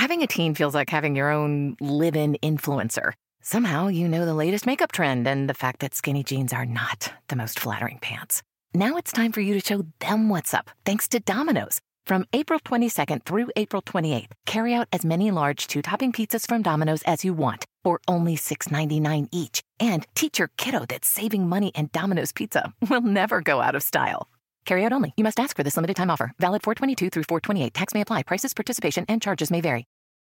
Having a teen feels like having your own live-in influencer. Somehow you know the latest makeup trend and the fact that skinny jeans are not the most flattering pants. Now it's time for you to show them what's up, thanks to Domino's. From April 22nd through April 28th, carry out as many large 2-topping pizzas from Domino's as you want for only $6.99 each. And teach your kiddo that saving money and Domino's Pizza will never go out of style. Carry out only. You must ask for this limited time offer. Valid 4/22 through 4/28. Tax may apply. Prices, participation, and charges may vary.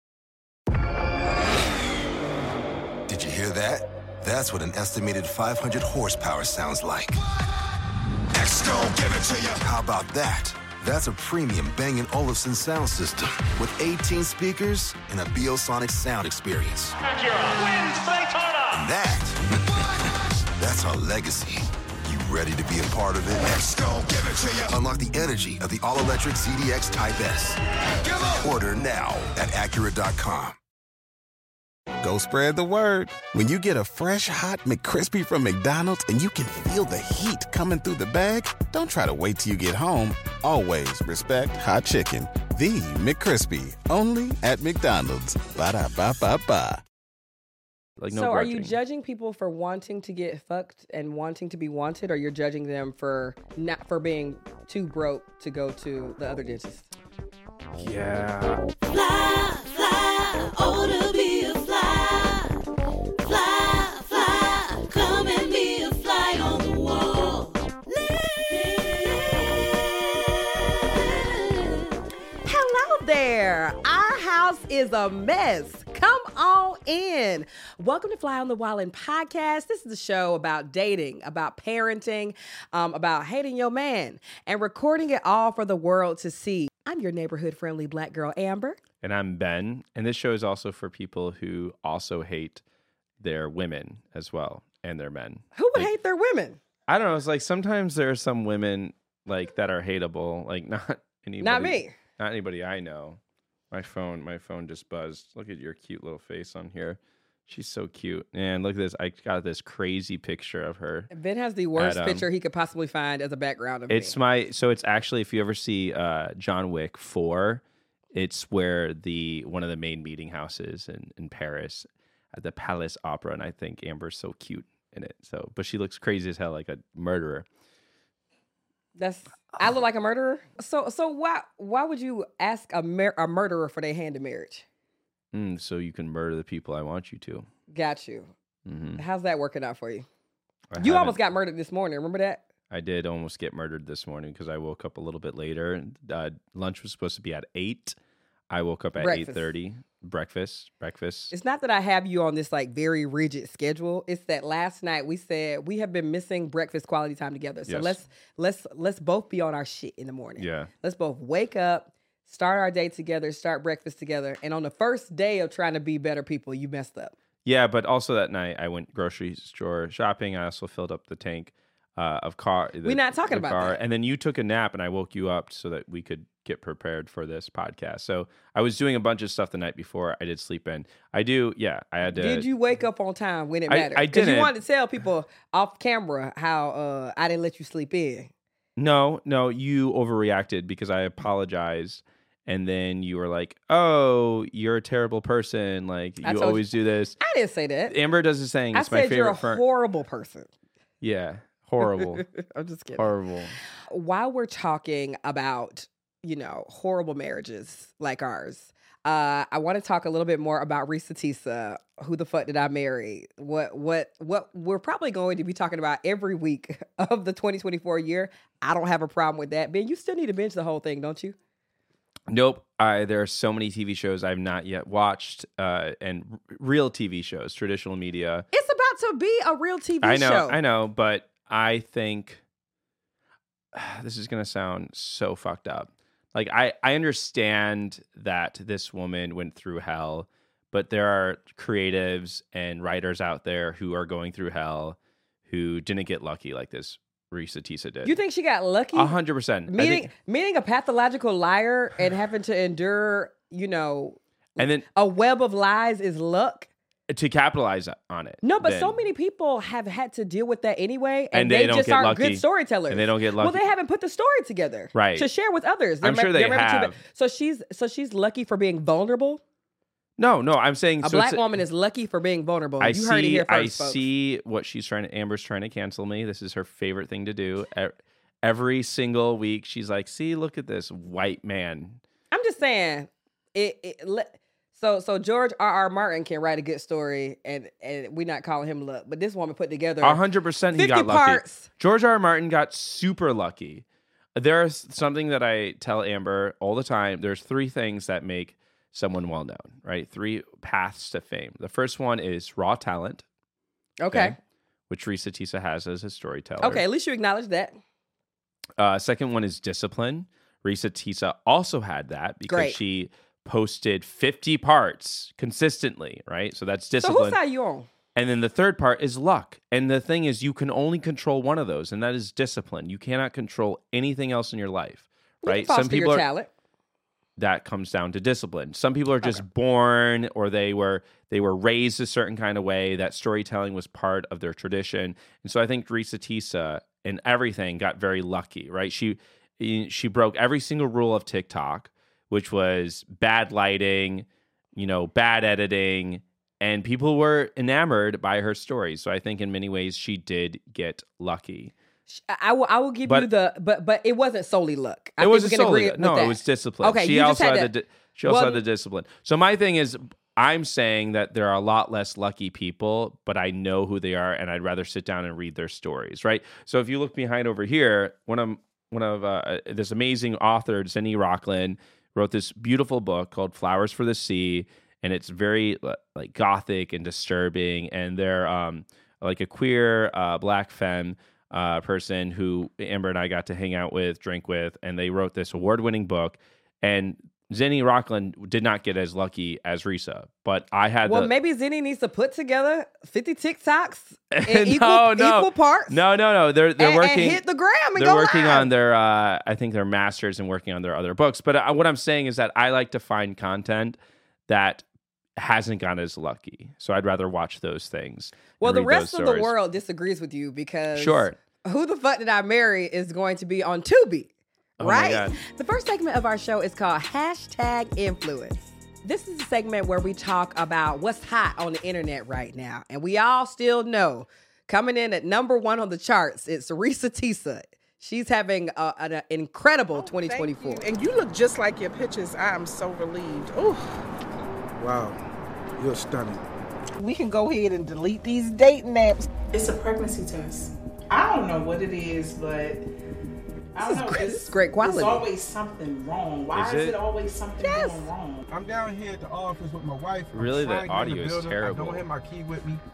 Did you hear that? That's what an estimated 500 horsepower sounds like. Next, go give it to you. How about that? That's a premium Bang & Olufsen sound system with 18 speakers and a Biosonic sound experience. Acura wins Daytona. And that's our legacy. You ready to be a part of it? Let's go, give it to you. Unlock the energy of the all-electric ZDX Type S. Order now at Acura.com. Go spread the word. When you get a fresh, hot McCrispy from McDonald's and you can feel the heat coming through the bag, don't try to wait till you get home. Always respect hot chicken. The McCrispy, only at McDonald's. Ba-da-ba-ba-ba. Like, no so grudging. are you judging people for wanting to get fucked and wanting to be wanted, or you're judging them for being too broke to go to the other dentist? Yeah. Fly, fly, oh to be a fly. Fly, fly, come and be a fly on the wall. Hello there. Our house is a mess. Come on in. Welcome to Fly on the Wall podcast. This is a show about dating, about parenting, about hating your man, and recording it all for the world to see. I'm your neighborhood-friendly black girl, Amber. And I'm Ben. And this show is also for people who also hate their women as well and their men. Who would hate their women? I don't know. It's like sometimes there are some women like that are hateable. Like not anybody. Not me. Not anybody I know. My phone just buzzed. Look at your cute little face on here. She's so cute. And look at this. I got this crazy picture of her. Ben has the worst picture he could possibly find as a background of me. So it's actually, if you ever see John Wick 4, it's where one of the main meeting houses in Paris at the Palace Opera. And I think Amber's so cute in it. So, but she looks crazy as hell, like a murderer. I look like a murderer. So why would you ask a murderer for their hand in marriage? So you can murder the people I want you to. Got you. Mm-hmm. How's that working out for you? You almost got murdered this morning. Remember that? I did almost get murdered this morning because I woke up a little bit later. Lunch was supposed to be at 8. I woke up at 8:30. Breakfast. It's not that I have you on this like very rigid schedule. It's that last night we said we have been missing breakfast quality time together. So yes. let's both be on our shit in the morning. Yeah. Let's both wake up, start our day together, start breakfast together. And on the first day of trying to be better people, you messed up. Yeah, but also that night I went grocery store shopping. I also filled up the tank of car. We're not talking about that. And then you took a nap and I woke you up so that we could get prepared for this podcast. So I was doing a bunch of stuff the night before. I did sleep in. I had to. Did you wake up on time when it mattered? I didn't. Because you wanted to tell people off camera how I didn't let you sleep in. No, you overreacted because I apologized. And then you were like, oh, you're a terrible person. Like, you always do this. I didn't say that. Amber does the saying. It's my favorite. You're a horrible person. Yeah, horrible. I'm just kidding. Horrible. While we're talking about, horrible marriages like ours, I want to talk a little bit more about Reesa Teesa. Who the fuck did I marry? What we're probably going to be talking about every week of the 2024 year. I don't have a problem with that. Ben, you still need to binge the whole thing, don't you? Nope. There are so many TV shows I've not yet watched, and real TV shows, traditional media. It's about to be a real TV show. I know, but I think this is going to sound so fucked up. Like, I understand that this woman went through hell, but there are creatives and writers out there who are going through hell who didn't get lucky like this Reesa Teesa did. You think she got lucky? 100%. Meaning a pathological liar and having to endure, and then a web of lies is luck? To capitalize on it. No, but so many people have had to deal with that anyway, and they just aren't good storytellers. And they don't get lucky. Well, they haven't put the story together, right, to share with others. I'm sure they have. So she's lucky for being vulnerable. No, I'm saying A black woman is lucky for being vulnerable. You heard it here first, folks. I see what she's trying to. Amber's trying to cancel me. This is her favorite thing to do. Every single week, she's like, "See, look at this white man." I'm just saying. So George R.R. Martin can write a good story, and we're not calling him luck. But this woman put together 100%. He got lucky. parts. George R.R. Martin got super lucky. There's something that I tell Amber all the time. There's 3 things that make someone well known, right? 3 paths to fame. The first one is raw talent. Okay. Which Risa Tisa has as a storyteller. Okay, at least you acknowledge that. Second one is discipline. Risa Tisa also had that because she posted 50 parts consistently, right? So that's discipline. So whose side you on? And then the third part is luck. And the thing is, you can only control one of those, and that is discipline. You cannot control anything else in your life, right? Some people your talent. That comes down to discipline. Some people are just born, or they were raised a certain kind of way. That storytelling was part of their tradition. And so I think Risa Tisa and everything got very lucky, right? She broke every single rule of TikTok, which was bad lighting, bad editing, and people were enamored by her stories. So I think in many ways she did get lucky. I will give you but it wasn't solely luck. It wasn't solely luck. No, it was discipline. Okay, she also had the discipline. So my thing is, I'm saying that there are a lot less lucky people, but I know who they are, and I'd rather sit down and read their stories, right? So if you look behind over here, one of this amazing author, Zenny Rockland, wrote this beautiful book called Flowers for the Sea, and it's very like gothic and disturbing. And they're like a queer black femme person who Amber and I got to hang out with, drink with, and they wrote this award-winning book. And Zenny Rockland did not get as lucky as Risa, but I had. Well, maybe Zenny needs to put together 50 TikToks in equal parts. No. They're working. And hit the gram. And they're working live. on their. I think their masters and working on their other books. But what I'm saying is that I like to find content that hasn't gotten as lucky, so I'd rather watch those things. Well, the rest of the world disagrees with you because Who the Fuck Did I Marry is going to be on Tubi. Oh right? My God. The first segment of our show is called #Influence. This is a segment where we talk about what's hot on the internet right now. And we all still know, coming in at number 1 on the charts, it's Risa Tisa. She's having an incredible 2024. And you look just like your pictures. I am so relieved. Ooh. Wow, you're stunning. We can go ahead and delete these dating apps. It's a pregnancy test. I don't know what it is, but I don't know. It's great quality. There's always something wrong. Why is it always something going wrong? I'm down here at the office with my wife. Really, the audio is terrible. I don't have my key with me.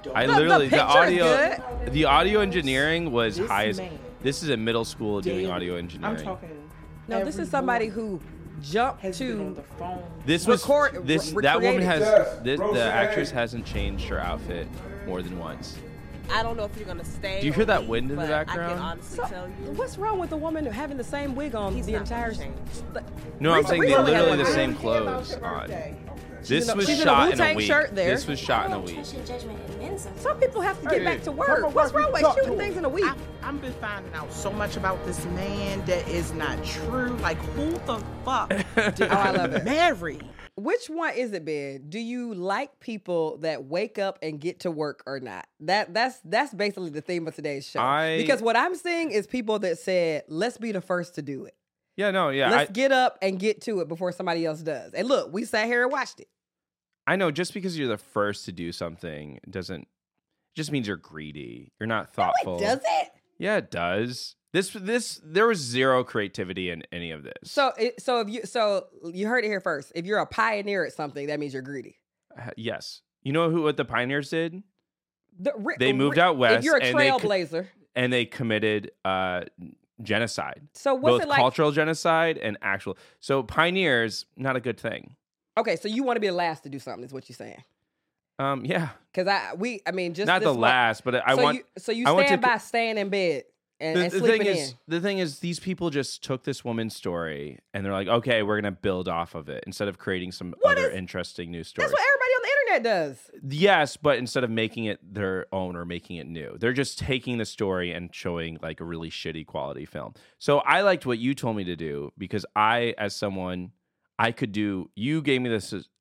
The audio engineering was high as. This is a middle school doing audio engineering. I'm talking. No, this is somebody who jumped to the phone. That woman has the actress hasn't changed her outfit more than once. I don't know if you're gonna stay. Do you hear that wind in the background? I can honestly tell you. What's wrong with the woman having the same wig on the entire? No, I'm saying they literally the same clothes on. This was shot in a week. This was shot in a week. Some people have to get back to work. What's wrong with shooting things in a week? I've been finding out so much about this man that is not true. Like, who the fuck did I love it. marry? Which one is it, Ben? Do you like people that wake up and get to work or not? That's basically the theme of today's show. Because what I'm seeing is people that said, let's be the first to do it. Yeah, no, yeah. Let's get up and get to it before somebody else does. And look, we sat here and watched it. I know, just because you're the first to do something just means you're greedy. You're not thoughtful. No, it doesn't. Yeah, it does. There was zero creativity in any of this. So you heard it here first. If you're a pioneer at something, that means you're greedy. Yes. You know what the pioneers did? They moved out west. If you're a trailblazer, and they committed genocide. So what's both it like? Cultural genocide and actual. So pioneers, not a good thing. Okay, so you want to be the last to do something, is what you're saying? Yeah. Because just not the last, but I want. So you stand by staying in bed and sleeping in. The thing is, these people just took this woman's story and they're like, okay, we're gonna build off of it instead of creating some other interesting new story. That's what everybody on the internet does. Yes, but instead of making it their own or making it new, they're just taking the story and showing like a really shitty quality film. So I liked what you told me to do because I, as someone, I could do. You gave me this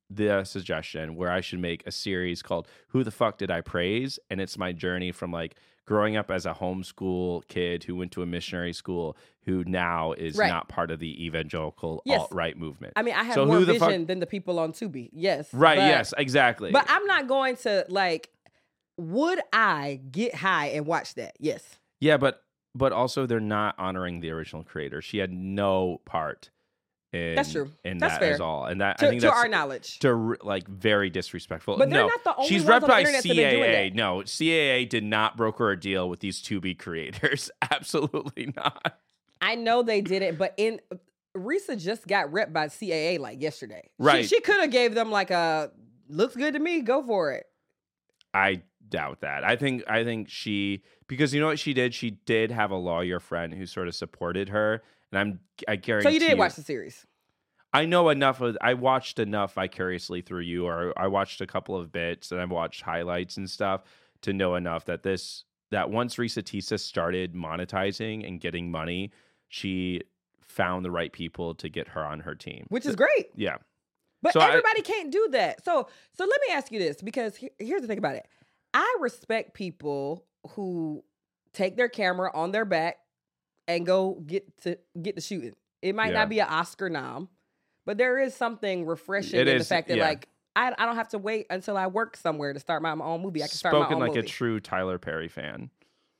the suggestion where I should make a series called Who the Fuck Did I Praise? And it's my journey from like growing up as a homeschool kid who went to a missionary school who now is Right. not part of the evangelical Yes. alt-right movement. I mean, I have So more who the vision fuck- than the people on Tubi. Yes. Right, but- yes, exactly. But I'm not going to like, would I get high and watch that? Yes. Yeah, but also they're not honoring the original creator. She had no part in That's true. in That's that fair. at all. And that To- I think to that's our knowledge. like very disrespectful. But they're no, not the only she's ones rep on the by internet that have been doing CAA. that. No, CAA did not broker a deal with these Tubi creators. Absolutely not. I know they did it, but Risa just got repped by CAA like yesterday. Right. She could have gave them like a looks good to me. Go for it. I doubt that. I think she, because you know what she did? She did have a lawyer friend who sort of supported her, and I guarantee. So you did watch the series. I know enough of. I watched enough vicariously through you, or I watched a couple of bits, and I've watched highlights and stuff to know enough that once Risa Tisa started monetizing and getting money, she found the right people to get her on her team, Which is great. Yeah. But So everybody can't do that. So let me ask you this, because here's the thing about it. I respect people who take their camera on their back and go get the shooting. It might Yeah. not be an Oscar nom, but there is something refreshing It in the is, fact that yeah. like I don't have to wait until I work somewhere to start my own movie. I can start my Spoken own like movie. a true Tyler Perry fan.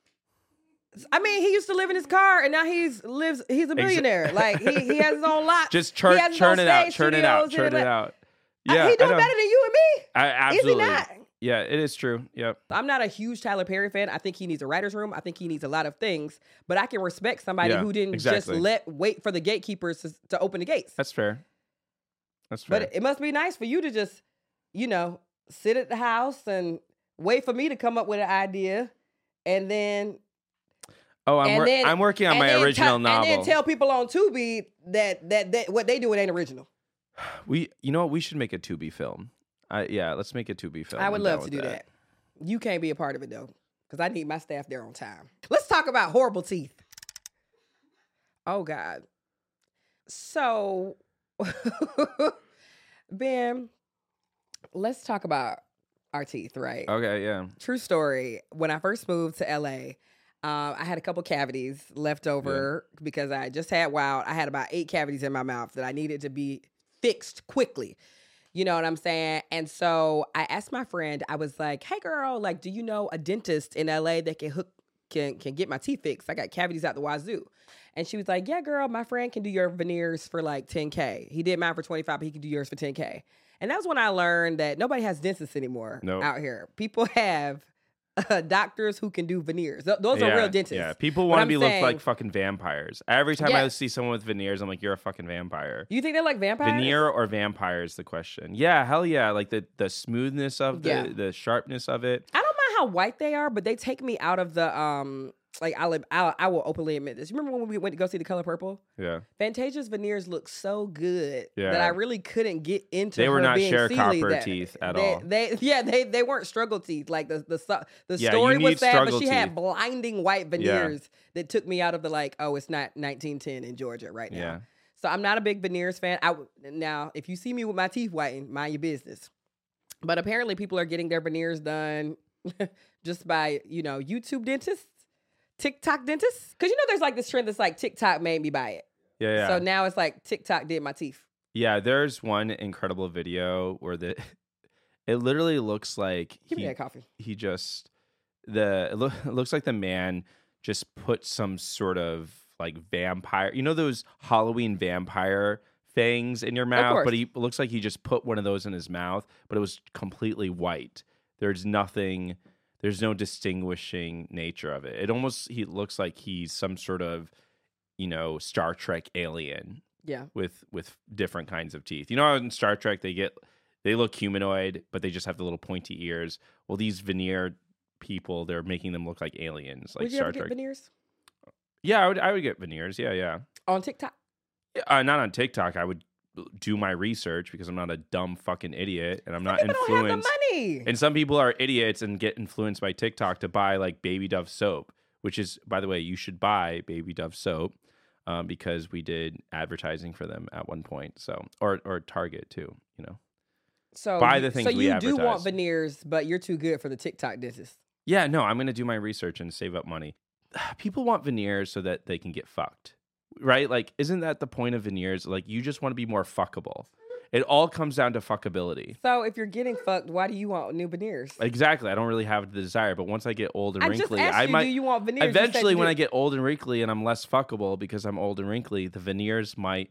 I mean, he used to live in his car, and now he's a millionaire. Like he has his own lot. Just He has his own churn it out, stage churn it out, studios churn and it like- out. He Yeah, doing I know. better than you and me. Absolutely. Is he not? Yeah, it is true. Yep. I'm not a huge Tyler Perry fan. I think he needs a writer's room. I think he needs a lot of things. But I can respect somebody Yeah, who didn't exactly. just wait for the gatekeepers to open the gates. That's fair. That's fair. But it must be nice for you to just, sit at the house and wait for me to come up with an idea, and then I'm working on my original novel. and then tell people on Tubi that what they do it ain't original. You know what? We should make a Tubi film. Let's make a Tubi film. I would I'm love down to with do that. You can't be a part of it though, because I need my staff there on time. Let's talk about horrible teeth. Oh God. So, Ben, let's talk about our teeth, right? Okay, yeah. True story. When I first moved to LA, I had a couple cavities left over because I just had Wild. I had about 8 cavities in my mouth that I needed to be fixed quickly. You know what I'm saying? And so I asked my friend, I was like, hey girl, like, do you know a dentist in LA that can get my teeth fixed? I got cavities out the wazoo. And she was like, yeah, girl, my friend can do your veneers for like $10K. He did mine for $25, but he can do yours for $10K. And that was when I learned that nobody has dentists anymore out here. People have doctors who can do veneers. Those are real dentists. Yeah, people But want to I'm be looked saying- like fucking vampires. Every time I Yeah. see someone with veneers, I'm like, you're a fucking vampire. You think they're like vampires? Veneer or vampire is the question. Yeah, hell yeah. Like the smoothness of the sharpness of it. I don't mind how white they are, but they take me out of the like I will openly admit this. You remember when we went to go see The Color Purple? Yeah. Fantasia's veneers look so good Yeah. that I really couldn't get into. They were her not being Celie sharecropper that- teeth at they, all. They weren't struggle teeth. Like the Yeah, story you was need sad, but struggle she had teeth. blinding white veneers that took me out of the like, oh, it's not 1910 in Georgia right now. Yeah. So I'm not a big veneers fan. Now, if you see me with my teeth whitened, mind your business. But apparently people are getting their veneers done just by, YouTube dentists, TikTok dentists. Because there's like this trend that's like TikTok made me buy it. Yeah. So now it's like TikTok did my teeth. Yeah, there's one incredible video where it literally looks like Give me that coffee. He just it looks like the man just put some sort of like vampire, those Halloween vampire fangs in your mouth, course. but it looks like he just put one of those in his mouth, but it was completely white. There's no distinguishing nature of it. He looks like he's some sort of, Star Trek alien. Yeah. With different kinds of teeth. How in Star Trek they look humanoid, but they just have the little pointy ears. Well, these veneer people, they're making them look like aliens, like Would you Star ever Trek. get veneers? Yeah, I would get veneers. Yeah. On TikTok? Not on TikTok. I would do my research because I'm not a dumb fucking idiot and I'm not People don't have the influenced. money. And some people are idiots and get influenced by TikTok to buy like Baby Dove soap, which is, by the way, you should buy Baby Dove soap because we did advertising for them at one point. So or Target too, So buy the things so we you advertise. do want veneers, but you're too good for the TikTok dentist. Yeah, no, I'm going to do my research and save up money. People want veneers so that they can get fucked, right? Like, isn't that the point of veneers? Like, you just want to be more fuckable. It all comes down to fuckability. So if you're getting fucked, why do you want new veneers? Exactly. I don't really have the desire, but once I get old and I wrinkly, just asked I you, might. do you want veneers? You said Eventually, you when did. I get old and wrinkly and I'm less fuckable because I'm old and wrinkly, the veneers might,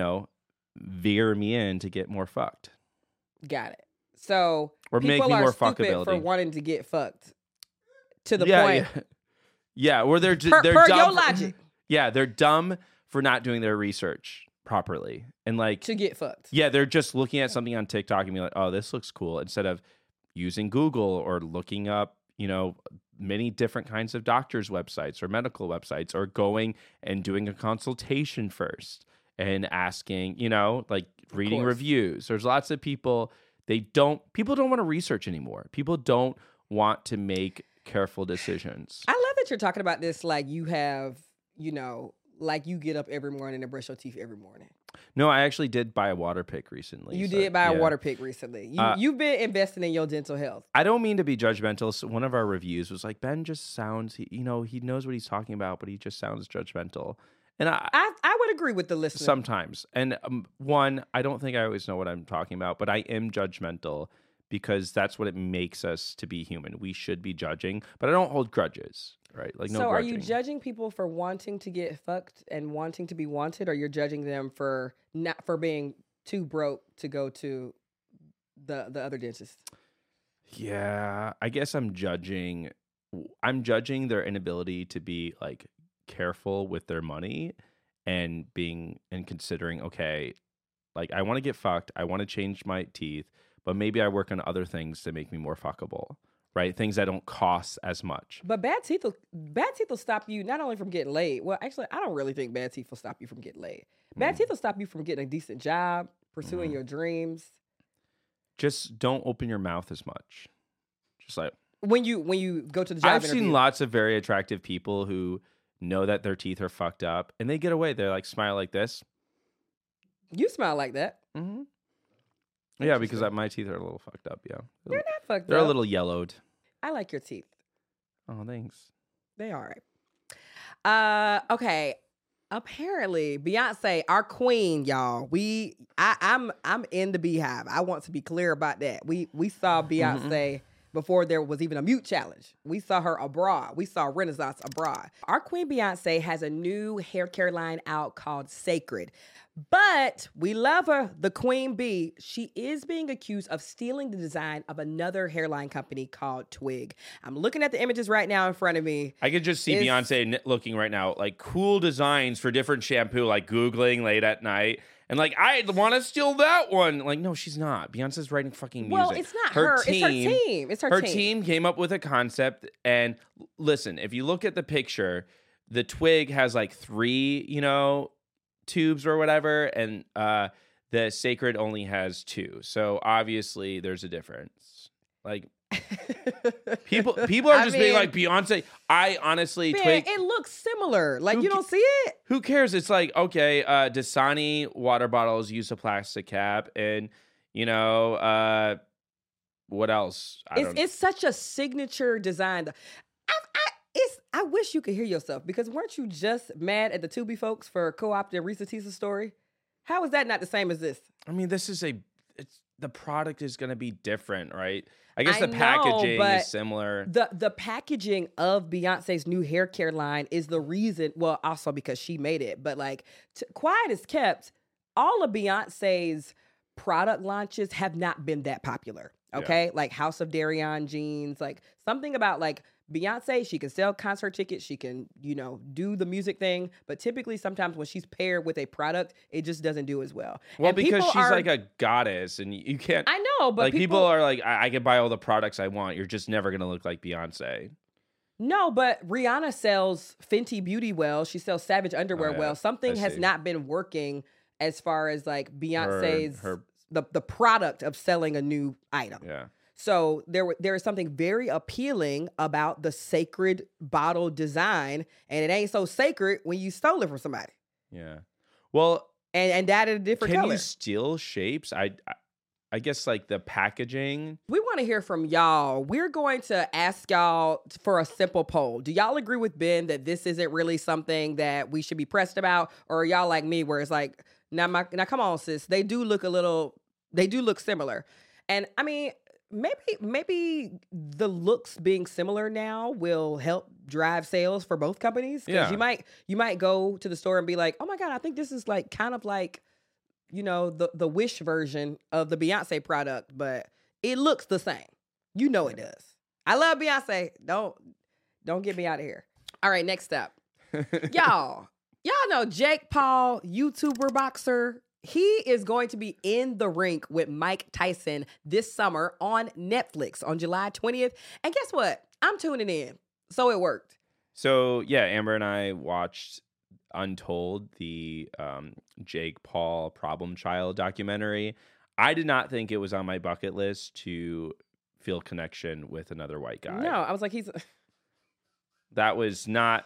veer me in to get more fucked. Got it. So Or make people me are more stupid fuckability. for wanting to get fucked to the yeah, point. yeah, or they're Per they're your dumb. logic. Yeah, they're dumb for not doing their research properly, and like To get fucked. yeah, they're just looking at something on TikTok and be like, oh, this looks cool, instead of using Google or looking up, many different kinds of doctors' websites or medical websites, or going and doing a consultation first and asking, like reading course. reviews. There's lots of people, people don't want to research anymore. People don't want to make careful decisions. I love that you're talking about this like you have, like you get up every morning and brush your teeth every morning. No, I actually did buy a water pick recently. You so, did buy a yeah. water pick recently. You've been investing in your dental health. I don't mean to be judgmental. So one of our reviews was like, Ben just sounds, he knows what he's talking about, but he just sounds judgmental. And I would agree with the listener. sometimes. And one, I don't think I always know what I'm talking about, but I am judgmental because that's what it makes us to be human. We should be judging, but I don't hold grudges, right? Like, no So are grudging. you judging people for wanting to get fucked and wanting to be wanted, or you're judging them for not for being too broke to go to the other dentist? Yeah, I guess I'm judging their inability to be like careful with their money and considering, okay, like I want to get fucked, I want to change my teeth, but maybe I work on other things to make me more fuckable, right? Things that don't cost as much. But bad teeth will stop you not only from getting laid. Well, actually, I don't really think bad teeth will stop you from getting laid. Bad teeth will stop you from getting a decent job, pursuing your dreams. Just don't open your mouth as much. Just like When you go to the job I've interview. seen lots of very attractive people who know that their teeth are fucked up and they get away. They're like smile like this. You smile like that. Mm-hmm. Yeah, because my teeth are a little fucked up. Yeah, They're not fucked they're up. a little yellowed. I like your teeth. Oh, thanks. They all right. Okay. Apparently, Beyonce, our queen, y'all. I'm in the Beehive. I want to be clear about that. We saw Beyonce before there was even a mute challenge. We saw her abroad. We saw Renaissance abroad. Our queen Beyonce has a new hair care line out called Sacred. But we love her, the Queen Bee. She is being accused of stealing the design of another hairline company called Twig. I'm looking at the images right now in front of me. I could just see Beyonce looking right now, like cool designs for different shampoo, like Googling late at night. And like, I want to steal that one. Like, no, she's not. Beyonce's writing fucking music. Well, it's not her. It's her team. It's her team. Her team came up with a concept. And listen, if you look at the picture, the Twig has like 3, tubes or whatever, and the Sacred only has 2. So obviously there's a difference. Like people are just being like, Beyonce. I honestly, Man, Twig, it looks similar. Like, you don't see it? who cares? It's like, okay, Dasani water bottles use a plastic cap, and what else? It's such a signature design. I wish you could hear yourself, because weren't you just mad at the Tubi folks for co-opting Risa Teesa's story? How is that not the same as this? I mean, the product is going to be different, right? I guess I the know, packaging but is similar. The packaging of Beyonce's new hair care line is the reason. Well, also because she made it, but like quiet as kept, all of Beyonce's product launches have not been that popular. Okay, like House of Darion jeans, like something about like Beyonce, she can sell concert tickets, she can, do the music thing, but typically sometimes when she's paired with a product, it just doesn't do as well. Well, And because people she's like a goddess, and you can't. I know, but like people are like, I can buy all the products I want. You're just never gonna look like Beyonce. No, but Rihanna sells Fenty Beauty well. She sells Savage underwear well. Something has not been working as far as like Beyonce's the product of selling a new item. Yeah. So there is something very appealing about the Sacred bottle design, and it ain't so sacred when you stole it from somebody. Yeah. Well, and that in a different can color. you steal shapes? I guess like the packaging. We want to hear from y'all. We're going to ask y'all for a simple poll. Do y'all agree with Ben that this isn't really something that we should be pressed about? Or are y'all like me where it's like, now come on, sis. They do look similar. And I mean, maybe the looks being similar now will help drive sales for both companies. Because you might go to the store and be like, oh my God, I think this is like kind of like, you know, the Wish version of the Beyonce product, but it looks the same. You know it does. I love Beyonce. Don't get me out of here. All right, next up. Y'all know Jake Paul, YouTuber boxer. He is going to be in the rink with Mike Tyson this summer on Netflix on July 20th. And guess what? I'm tuning in. So it worked. So yeah, Amber and I watched Untold, the Jake Paul Problem Child documentary. I did not think it was on my bucket list to feel connection with another white guy. No, I was like, that was not,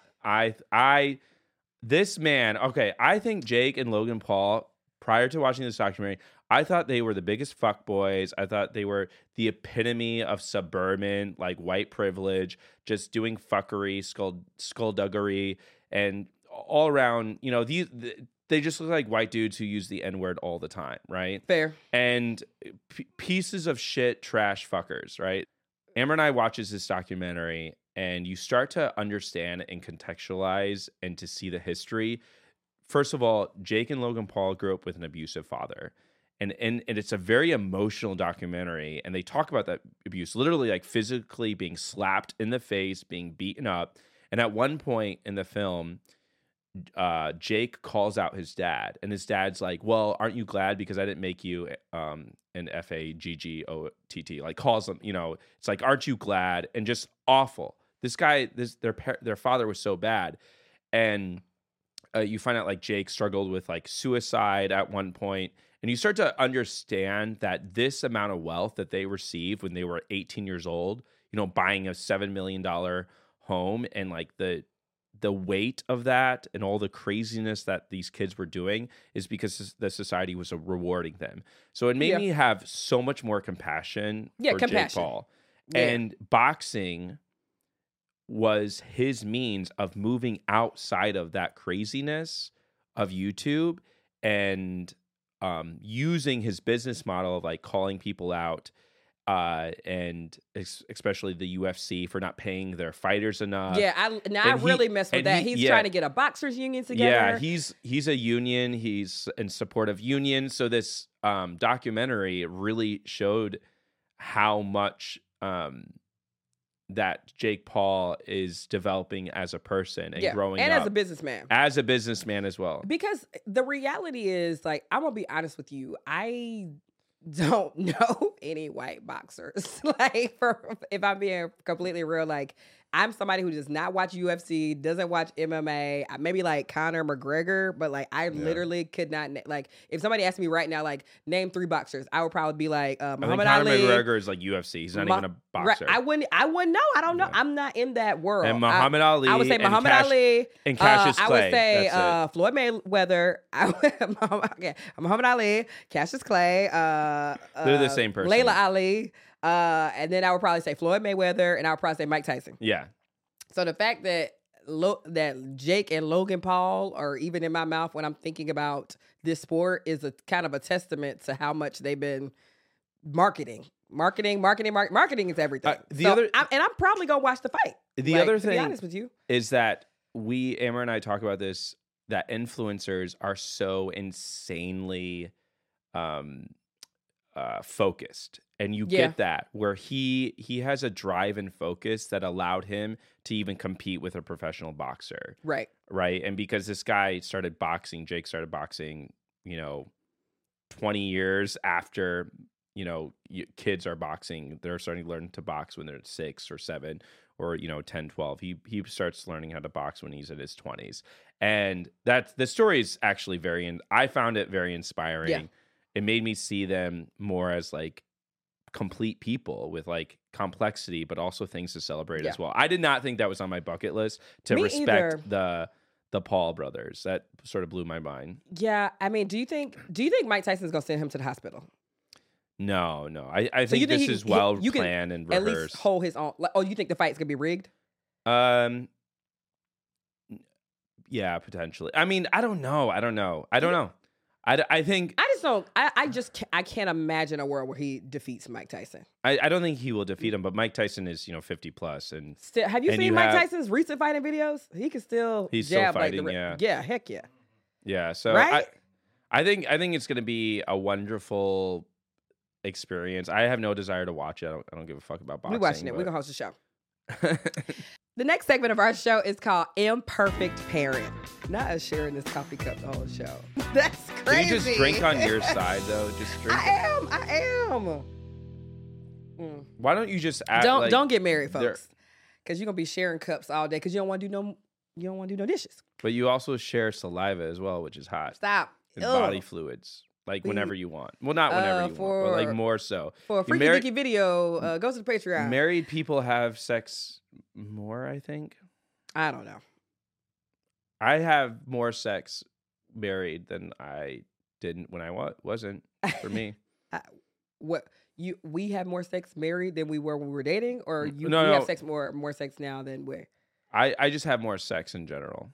this man, okay, I think Jake and Logan Paul, prior to watching this documentary, I thought they were the biggest fuckboys. I thought they were the epitome of suburban, like white privilege, just doing fuckery, skullduggery, and all around, you know, they just look like white dudes who use the N-word all the time, right? Fair. And pieces of shit, trash fuckers, right? Amber and I watches this documentary, and you start to understand and contextualize and to see the history. First of all, Jake and Logan Paul grew up with an abusive father. And it's a very emotional documentary, and they talk about that abuse, literally like physically being slapped in the face, being beaten up. And at one point in the film, Jake calls out his dad, and his dad's like, well, aren't you glad because I didn't make you an FAGGOTT? Like calls him, you know, it's like, aren't you glad? And just awful. This guy, their father was so bad. And you find out like Jake struggled with like suicide at one point, and you start to understand that this amount of wealth that they received when they were 18 years old, you know, buying a $7 million home, and like the weight of that and all the craziness that these kids were doing is because the society was rewarding them. So it made me have so much more compassion for Jake Paul. And boxing was his means of moving outside of that craziness of YouTube and using his business model of like calling people out, and especially the UFC for not paying their fighters enough. Yeah, I really mess with that. He's trying to get a boxers union together. Yeah, he's a union. He's in support of unions. So this documentary really showed how much that Jake Paul is developing as a person and growing and up. as a businessman. As a businessman as well. Because the reality is, like, I'm going to be honest with you. I don't know any white boxers. Like, if I'm being completely real, like, I'm somebody who does not watch UFC, doesn't watch MMA. Maybe like Conor McGregor, but like I literally could not. Like, if somebody asked me right now, like, name 3 boxers, I would probably be like Muhammad Ali. Conor McGregor is like UFC. He's not even a boxer. I wouldn't know. I don't know. I'm not in that world. And Muhammad Ali. I would say Muhammad Ali and Cassius Clay. I would say Floyd Mayweather. Muhammad Ali, Cassius Clay. They're the same person. Layla Ali. And then I would probably say Floyd Mayweather, and I would probably say Mike Tyson. Yeah. So the fact that Jake and Logan Paul are even in my mouth when I'm thinking about this sport is a kind of a testament to how much they've been marketing. Marketing is everything. I'm probably gonna watch the fight. The other thing, to be honest with you, is that Amber and I talk about this, that influencers are so insanely focused. And you get that, where he has a drive and focus that allowed him to even compete with a professional boxer. Right. Right. And because this guy started boxing, Jake started boxing, 20 years after, kids are boxing. They're starting to learn to box when they're 6 or 7 or, 10, 12. He starts learning how to box when he's in his 20s. And the story is actually I found it very inspiring. Yeah. It made me see them more as like complete people with like complexity, but also things to celebrate as well. I did not think that was on my bucket list to respect the Paul brothers. That sort of blew my mind. Yeah, I mean, do you think Mike Tyson's gonna send him to the hospital? No. I So think you think this he is can- well you can planned and At rehearsed. least hold his own. Like, oh, you think the fight's gonna be rigged? Yeah, potentially. I mean, I don't know. I think I just don't. I can't imagine a world where he defeats Mike Tyson. I don't think he will defeat him, but Mike Tyson is 50 plus, and Still, have you And seen you Mike have- Tyson's recent fighting videos? He can still He's still jab fighting, like yeah. yeah, heck yeah. yeah. So Right? I think it's going to be a wonderful experience. I have no desire to watch it. I don't give a fuck about boxing. We're watching it. but- We're gonna host a show. The next segment of our show is called Imperfect Parent. Not us sharing this coffee cup the whole show. That's Can crazy. you just drink on your side though? Just drink. I am. Why don't you just act Don't get married, they're- folks, because you're gonna be sharing cups all day because you don't want to do no dishes. But you also share saliva as well, which is hot. Stop. And Ugh. body fluids. Like whenever you want. Well, not whenever you want, but like more so. For a You freaky dicky video, go to the Patreon. Married people have sex more, I think. I don't know. I have more sex married than I did when I wasn't, for me. We have more sex married than we were when we were dating, or you No. have sex more sex now than we? I just have more sex in general.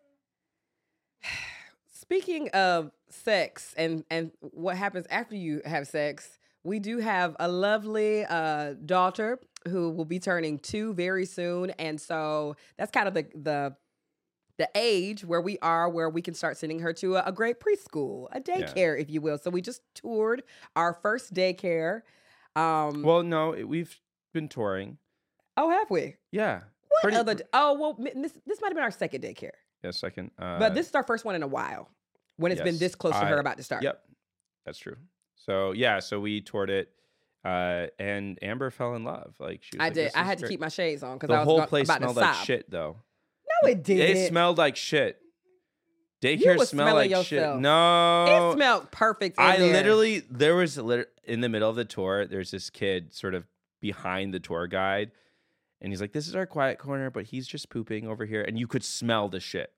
Speaking of sex and what happens after you have sex, we do have a lovely daughter who will be turning 2 very soon, and so that's kind of the age where we can start sending her to a great preschool, a daycare, if you will. So we just toured our first daycare. Well, no, we've been touring. Oh, have we? Yeah. What other? Oh, well, this might have been our second daycare, Yeah, second. but this is our first one in a while. When it's been yes, this close to her about to start. Yep, that's true. So yeah, so we toured it, and Amber fell in love. Like she was I like, did. "This I is had to great." keep my shades on because The I was whole about place to smelled sob. like shit, though. No, it did. It smelled like shit. You Daycare was smelled like smelling shit. yourself. No, It smelled perfect. In I there. literally there was in the middle of the tour. There's this kid sort of behind the tour guide, and he's like, "This is our quiet corner," but he's just pooping over here, and you could smell the shit.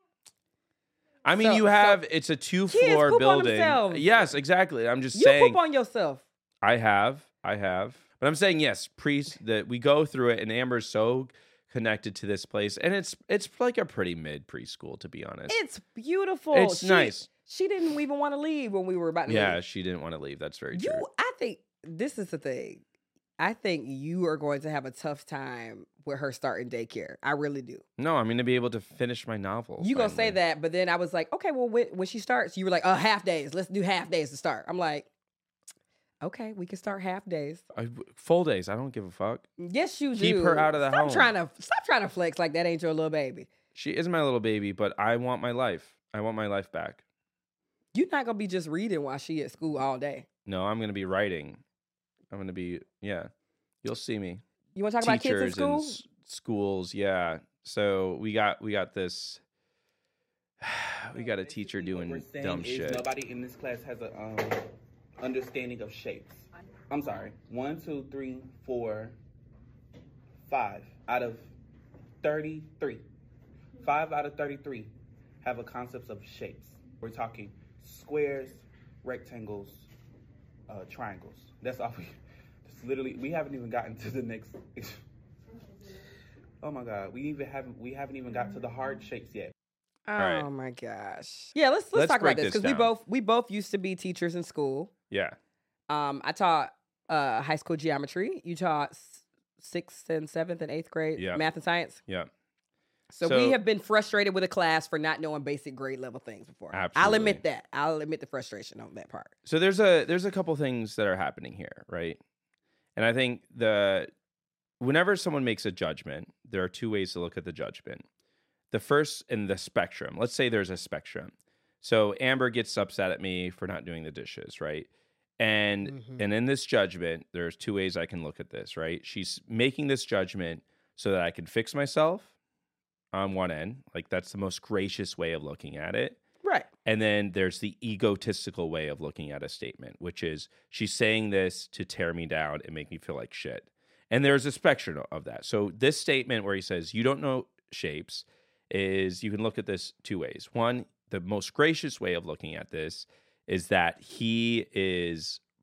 I mean, it's a 2-floor poop on building. themselves. Yes, exactly. I'm just You saying. poop on yourself. I have. But I'm saying yes, that we go through it, and Amber's so connected to this place, and it's like a pretty mid preschool, to be honest. It's beautiful. It's nice. She didn't even want to leave when we were about to Yeah, leave. she didn't want to leave. That's very true. I think this is the thing. I think you are going to have a tough time with her starting daycare. I really do. No, I'm going to be able to finish my novel. You gonna say finally. that, but then I was like, okay, well, when she starts, you were like, half days. Let's do half days to start. I'm like, okay, we can start half days. Full days. I don't give a fuck. Yes, you do. Keep her out of the home. Stop trying to flex like that ain't your little baby. She is my little baby, but I want my life. I want my life back. You're not gonna be just reading while she at school all day. No, I'm going to be writing. I'm going to be, yeah. You'll see me. You want to talk about kids in Teachers school? and schools, yeah. So we got this. We got a teacher doing dumb shit. Nobody in this class has a understanding of shapes. I'm sorry. 1, 2, 3, 4, 5 out of 33. 5 out of 33 have a concept of shapes. We're talking squares, rectangles, triangles. That's all we. That's literally. We haven't even gotten to the next. Oh my God, we haven't even got to the hard shapes yet. Oh right. my gosh. Yeah, let's Let's talk about break this this because down. we both used to be teachers in school. Yeah. I taught high school geometry. You taught 6th and 7th and 8th grade math and science. Yeah. So we have been frustrated with a class for not knowing basic grade level things before. Absolutely. I'll admit that. I'll admit the frustration on that part. So there's a couple things that are happening here, right? And I think whenever someone makes a judgment, there are 2 ways to look at the judgment. The first in the spectrum. Let's say there's a spectrum. So Amber gets upset at me for not doing the dishes, right? And in this judgment, there's 2 ways I can look at this, right? She's making this judgment so that I can fix myself on one end. Like that's the most gracious way of looking at it. Right. And then there's the egotistical way of looking at a statement, which is she's saying this to tear me down and make me feel like shit. And there's a spectrum of that. So this statement where he says, you don't know shapes, is you can look at this 2 ways. One, the most gracious way of looking at this is that he is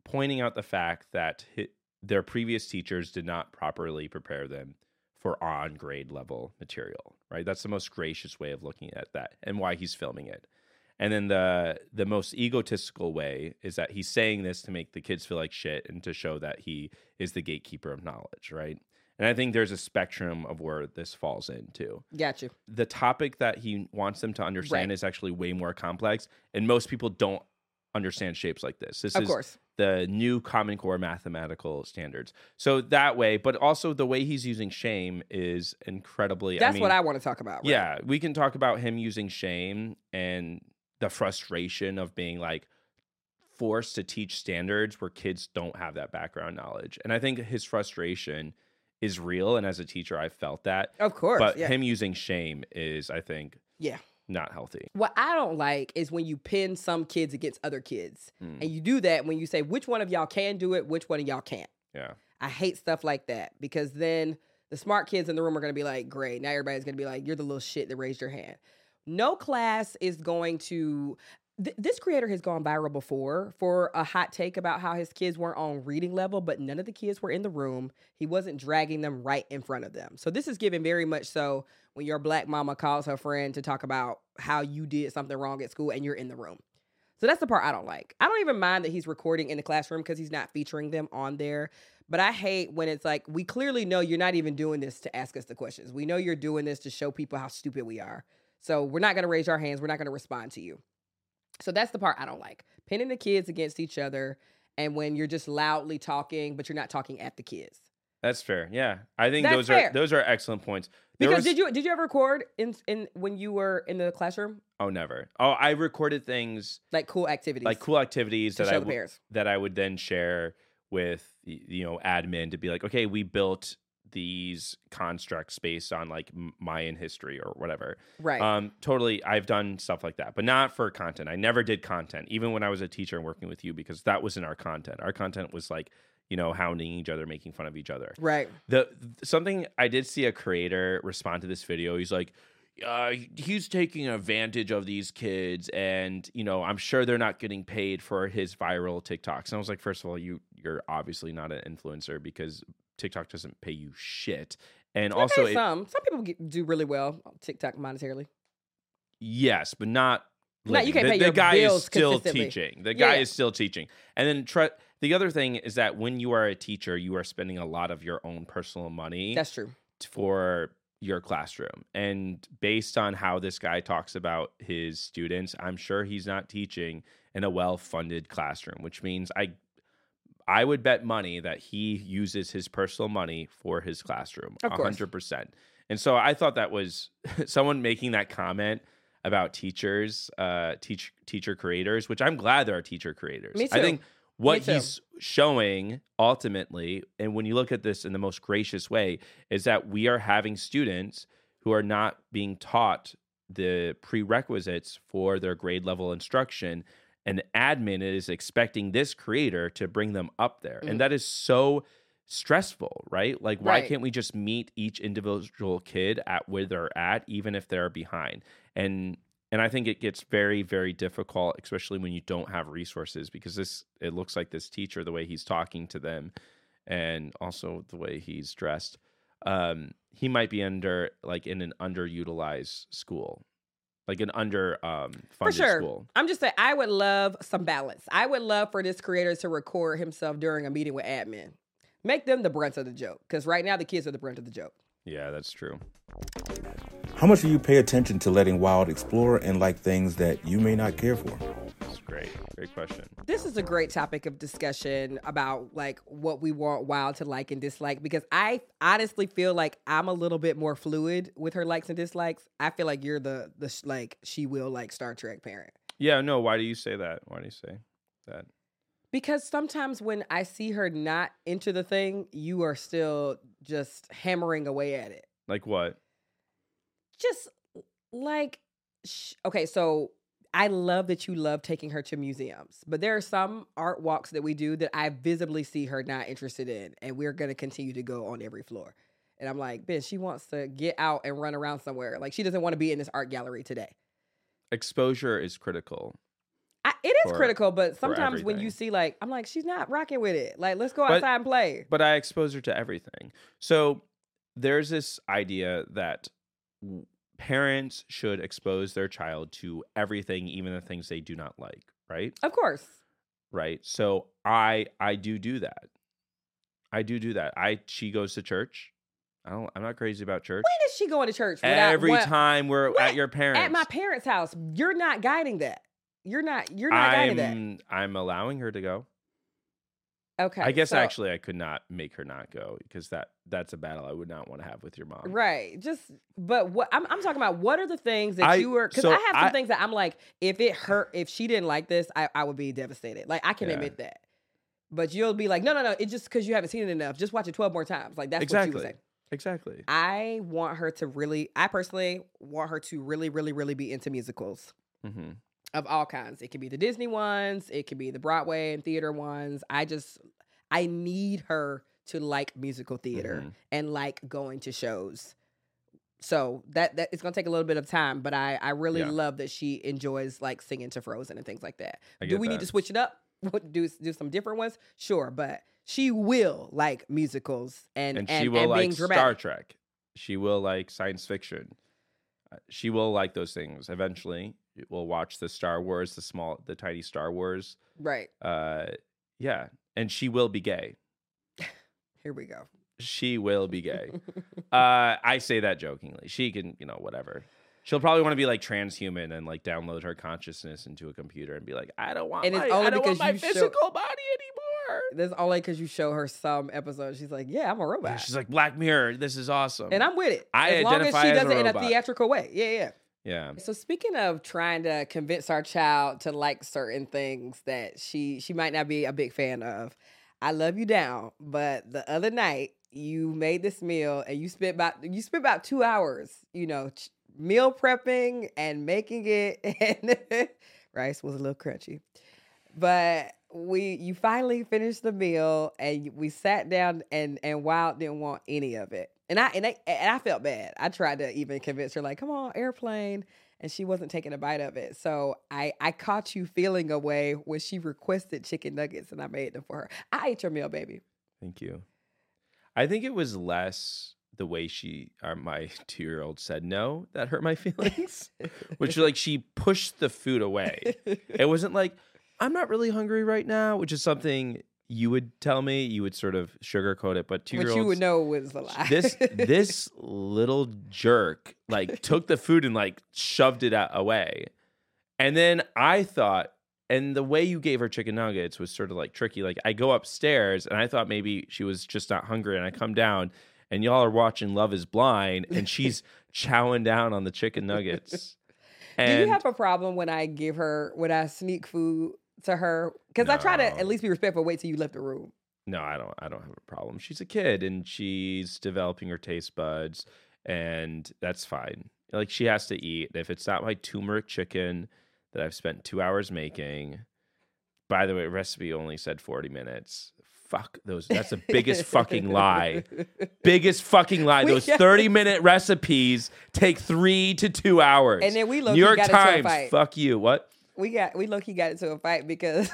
pointing out the fact that their previous teachers did not properly prepare them for on grade level material, right? That's the most gracious way of looking at that and why he's filming it. And then the most egotistical way is that he's saying this to make the kids feel like shit and to show that he is the gatekeeper of knowledge, right? And I think there's a spectrum of where this falls into. Got you. The topic that he wants them to understand is actually way more complex, and most people don't understand shapes like this. This is the new Common Core mathematical standards. So that way, but also the way he's using shame is incredibly... That's what I want to talk about. Right? Yeah, we can talk about him using shame and the frustration of being like forced to teach standards where kids don't have that background knowledge. And I think his frustration is real, and as a teacher, I felt that. Of course. But him using shame is, I think, not healthy. What I don't like is when you pin some kids against other kids. And you do that when you say, which one of y'all can do it, which one of y'all can't. Yeah. I hate stuff like that because then the smart kids in the room are going to be like, great, now everybody's going to be like, you're the little shit that raised your hand. No class is going to... This creator has gone viral before for a hot take about how his kids weren't on reading level, but none of the kids were in the room. He wasn't dragging them right in front of them. So this is given very much so when your black mama calls her friend to talk about how you did something wrong at school and you're in the room. So that's the part I don't like. I don't even mind that he's recording in the classroom because he's not featuring them on there. But I hate when it's like, we clearly know you're not even doing this to ask us the questions. We know you're doing this to show people how stupid we are. So we're not going to raise our hands. We're not going to respond to you. So that's the part I don't like. Pinning the kids against each other, and when you're just loudly talking, but you're not talking at the kids. That's fair. Yeah, I think That's those are excellent points. Because did you ever record in when you were in the classroom? Oh, never. Oh, I recorded things like cool activities, that I would then share with admin to be like, okay, we built these constructs based on like Mayan history or whatever. Right. Totally. I've done stuff like that, but not for content. I never did content, even when I was a teacher and working with you, because that wasn't our content. Our content was like, hounding each other, making fun of each other. Right. Something I did see a creator respond to this video. He's like, he's taking advantage of these kids, and I'm sure they're not getting paid for his viral TikToks. And I was like, first of all, you're obviously not an influencer because TikTok doesn't pay you shit. And also, some people do really well on TikTok monetarily. Yes, but not. You can't pay the your guy bills is still consistently. teaching. The guy is still teaching. And then the other thing is that when you are a teacher, you are spending a lot of your own personal money. That's true. For your classroom. And based on how this guy talks about his students, I'm sure he's not teaching in a well-funded classroom, which means I would bet money that he uses his personal money for his classroom. Of course. 100%. And so I thought that was someone making that comment about teachers, teacher creators, which I'm glad there are teacher creators. Me too. I think what he's showing ultimately, and when you look at this in the most gracious way, is that we are having students who are not being taught the prerequisites for their grade level instruction, and admin is expecting this creator to bring them up there. And that is so stressful, right? Like, why can't we just meet each individual kid at where they're at, even if they're behind? And I think it gets very, very difficult, especially when you don't have resources, because it looks like this teacher, the way he's talking to them and also the way he's dressed, he might be in an underutilized school. Like an funded school. I'm just saying, I would love some balance. I would love for this creator to record himself during a meeting with admin. Make them the brunt of the joke, because right now the kids are the brunt of the joke. Yeah, that's true. How much do you pay attention to letting Wild explore and like things that you may not care for? That's great. Great question. This is a great topic of discussion about like what we want Wild to like and dislike, because I honestly feel like I'm a little bit more fluid with her likes and dislikes. I feel like you're the like she will like Star Trek parent. Yeah, no, why do you say that? Why do you say that? Because sometimes when I see her not into the thing, you are still just hammering away at it. Like what? Just like, okay, so I love that you love taking her to museums, but there are some art walks that we do that I visibly see her not interested in, and we're going to continue to go on every floor. And I'm like, bitch, she wants to get out and run around somewhere. Like, she doesn't want to be in this art gallery today. Exposure is critical. It is for- critical, but for sometimes when you everything. see like, I'm like, she's not rocking with it. Like, let's go But- outside and play. But I expose her to everything. So there's this idea that parents should expose their child to everything, even the things they do not like, right? Of course. Right. So I do that. I do that. She goes to church. I'm not crazy about church. When is she going to church? Without Every what- time we're What? at your parents. At my parents' house. You're not guiding that. You're not guiding that. I'm allowing her to go. Okay. I guess so- actually I could not make her not go because that's a battle I would not want to have with your mom. Right. But what I'm talking about, what are the things that I- you were, because so I have some I- things that I'm like, if she didn't like this, I would be devastated. Like, I can Yeah. admit that. But you'll be like, no, it's just because you haven't seen it enough. Just watch it 12 more times. Like, that's what you would say. Exactly. I personally want her to really, really, really be into musicals Mm-hmm. of all kinds. It could be the Disney ones. It could be the Broadway and theater ones. I need her to like musical theater Mhm. and like going to shows. So that it's gonna take a little bit of time, but I really Yeah. love that she enjoys like singing to Frozen and things like that. I Do get we need that. to switch it up? Do some different ones? Sure, but she will like musicals and she will like being Star dramatic. Trek. She will like science fiction. She will like those things eventually. We'll watch the Star Wars, the tiny Star Wars. Right. Yeah, and she will be gay. Here we go. She will be gay. I say that jokingly. She can, whatever. She'll probably want to be like transhuman and like download her consciousness into a computer and be like, I don't want And it's my, only I don't want because my you show- physical body anymore. That's only because you show her some episodes. She's like, yeah, I'm a robot. She's like, Black Mirror, this is awesome. And I'm with it. I as long as identify she as does a it in a robot. theatrical way. Yeah. Yeah. So speaking of trying to convince our child to like certain things that she might not be a big fan of, I love you down. But the other night you made this meal and you spent about 2 hours, meal prepping and making it, and rice was a little crunchy. But you finally finished the meal and we sat down and Wild didn't want any of it. And I felt bad. I tried to even convince her, like, come on, airplane. And she wasn't taking a bite of it. So I caught you feeling a way when she requested chicken nuggets and I made them for her. I ate your meal, baby. Thank you. I think it was less the way my 2-year-old said no that hurt my feelings, which like she pushed the food away. It wasn't like, I'm not really hungry right now, which is something you would tell me. You would sort of sugarcoat it, but 2-year-olds, Which you would know was a lie. this little jerk like took the food and like shoved it away. And then I thought, and the way you gave her chicken nuggets was sort of like tricky. Like I go upstairs and I thought maybe she was just not hungry, and I come down and y'all are watching Love is Blind and she's chowing down on the chicken nuggets. Do you have a problem when I sneak food to her? Because I try to at least be respectful. Wait till you left the room. No, I don't have a problem. She's a kid and she's developing her taste buds, and that's fine. Like she has to eat. If it's not my turmeric chicken that I've spent 2 hours making, by the way, recipe only said 40 minutes. Fuck those. That's the biggest fucking lie. Biggest fucking lie. Those 30-minute recipes take 3 to 2 hours. And then we New York got into a Times. fight. Fuck you. What? We low-key got into a fight because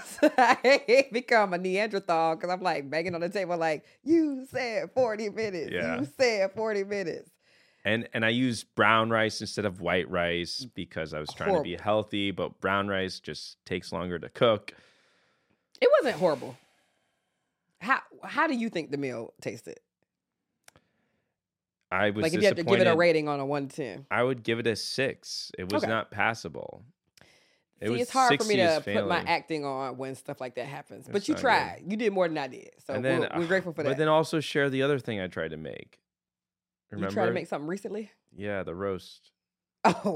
I become a Neanderthal because I'm like banging on the table like, you said 40 minutes. Yeah. You said 40 minutes. And I used brown rice instead of white rice because I was trying to be healthy, but brown rice just takes longer to cook. It wasn't horrible. How do you think the meal tasted? I was like if you had to give it a rating on a 1 to 10. I would give it a 6. It was Okay. not passable. See, it's hard for me 60 is to put my failing. acting on when stuff like that happens. But It's you not tried. You did more than I did. So And then, we're grateful for that. But then also share the other thing I tried to make. Remember? You tried to make something recently? Yeah, the roast. Oh.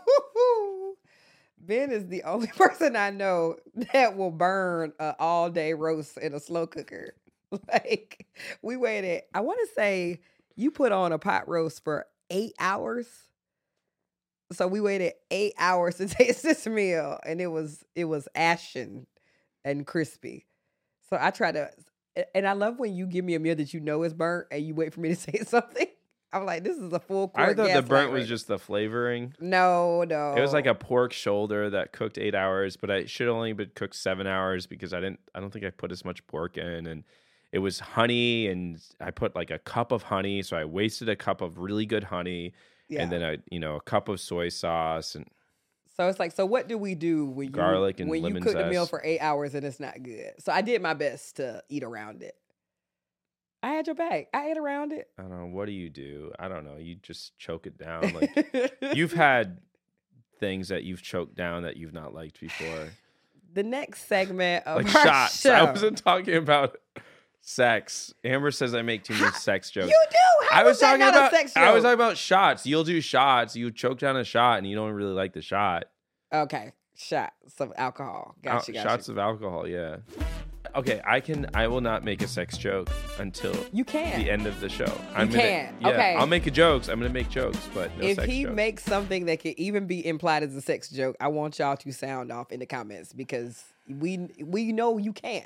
Ben is the only person I know that will burn an all-day roast in a slow cooker. Like, we waited, I want to say you put on a pot roast for 8 hours. So we waited 8 hours to taste this meal, and it was ashen and crispy. So I try to, and I love when you give me a meal that you know is burnt and you wait for me to say something. I'm like, this is a full court. I thought the burnt gaslight was right just the flavoring. No. It was like a pork shoulder that cooked 8 hours, but I should only been cooked 7 hours because I don't think I put as much pork in, and it was honey, and I put like a cup of honey, so I wasted a cup of really good honey, and then a cup of soy sauce and. So it's like, so what do we do when garlic and when you lemon cook the meal zest. for 8 hours and it's not good? So I did my best to eat around it. I had your back. I ate around it. I don't know. What do you do? I don't know. You just choke it down. Like you've had things that you've choked down that you've not liked before. The next segment of Like our shots. show. I wasn't talking about sex. Amber says I make too many sex jokes. You do. How I was that talking not about a sex joke? I was talking about shots. You'll do shots. You choke down a shot and you don't really like the shot. Okay, shots of alcohol. Gotcha. Shots of alcohol, yeah. Okay, I will not make a sex joke until You can. the end of the show. can. Okay. I'll make jokes. I'm gonna make jokes, but no If sex he jokes. makes something that could even be implied as a sex joke, I want y'all to sound off in the comments because we know you can't.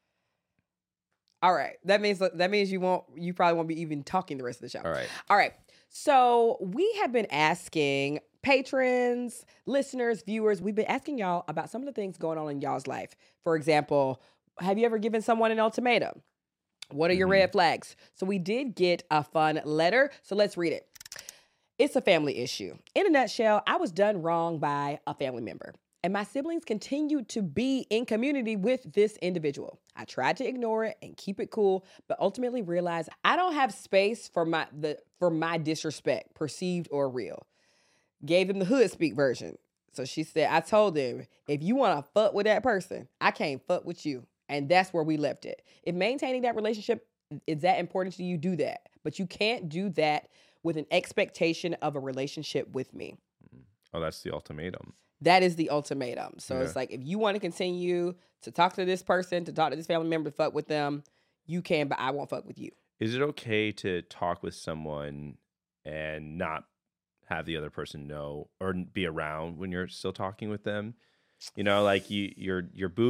All right, that means you probably won't be even talking the rest of the show. All right. So we have been asking patrons, listeners, viewers. We've been asking y'all about some of the things going on in y'all's life. For example, have you ever given someone an ultimatum? What are your red flags? So we did get a fun letter. So let's read it. It's a family issue. In a nutshell, I was done wrong by a family member, and my siblings continued to be in community with this individual. I tried to ignore it and keep it cool, but ultimately realized I don't have space for my disrespect, perceived or real. Gave them the hood speak version. So she said, I told them, if you want to fuck with that person, I can't fuck with you. And that's where we left it. If maintaining that relationship is that important to you, do that. But you can't do that with an expectation of a relationship with me. Oh, that's the ultimatum. That is the ultimatum. So Yeah. it's like, if you want to continue to talk to this person, to talk to this family member, to fuck with them, you can, but I won't fuck with you. Is it okay to talk with someone and not have the other person know or be around when you're still talking with them? You know, like you're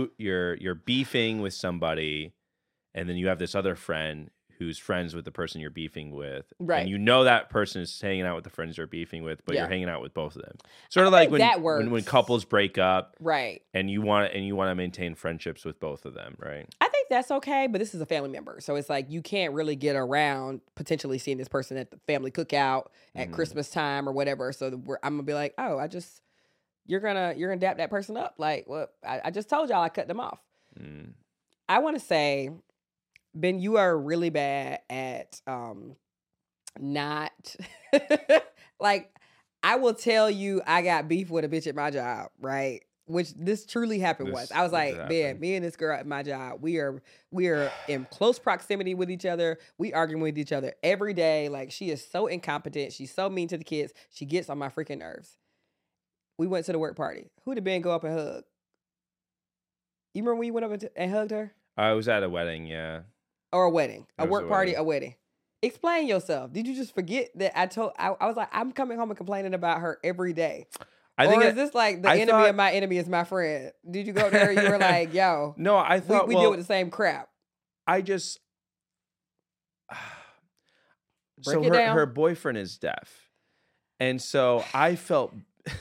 beefing with somebody, and then you have this other friend who's friends with the person you're beefing with, Right. And you know that person is hanging out with the friends you're beefing with, but Yeah. you're hanging out with both of them. Sort of like think that works. when couples break up, Right. and you want to maintain friendships with both of them, right? I think that's okay, but this is a family member. So it's like, you can't really get around potentially seeing this person at the family cookout at Christmas time or whatever. So I'm gonna be like, oh, you're gonna dap that person up. Like, well, I just told y'all I cut them off. I want to say, Ben, you are really bad at not like, I will tell you I got beef with a bitch at my job, right? Which this truly happened once. I was like, man, me and this girl at my job, we are in close proximity with each other. We arguing with each other every day. Like, she is so incompetent. She's so mean to the kids. She gets on my freaking nerves. We went to the work party. Who did Ben go up and hug? You remember when you went up and hugged her? I was at a wedding, yeah. Or a wedding, It a was work a party, wedding. a wedding. Explain yourself. Did you just forget that I was like, I'm coming home and complaining about her every day? Or is this like the enemy of my enemy is my friend? Did you go there and you were like, yo, No, I thought we deal with the same crap. I just Break so it down. her boyfriend is deaf, and so I felt